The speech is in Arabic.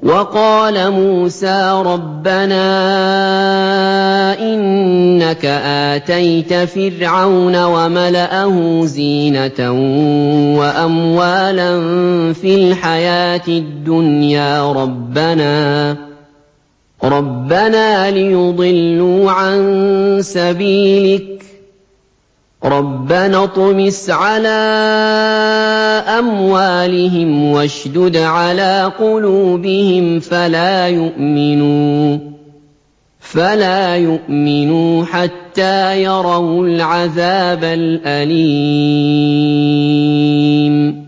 وَقَالَ مُوسَىٰ رَبَّنَا إِنَّكَ آتَيْتَ فِرْعَوْنَ وَمَلَأَهُ زِينَةً وَأَمْوَالًا فِي الْحَيَاةِ الدُّنْيَا رَبَّنَا لِيُضِلُّوا عَن سَبِيلِكَ رَبَّنَا اطْمِسْ عَلَىٰ أَمْوَالِهِمْ وَاشْدُدْ عَلَىٰ قُلُوبِهِمْ فَلَا يُؤْمِنُوا حَتَّىٰ يَرَوُا الْعَذَابَ الْأَلِيمَ